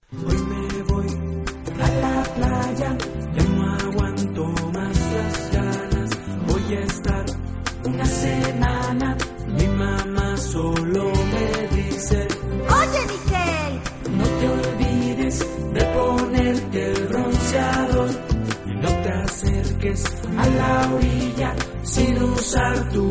Hoy me voy a la playa, ya no aguanto más las ganas. Voy a estar una semana, mi mamá solo me dice: Oye, Miquel, no te olvides de ponerte el bronceador y no te acerques a la orilla sin usar tu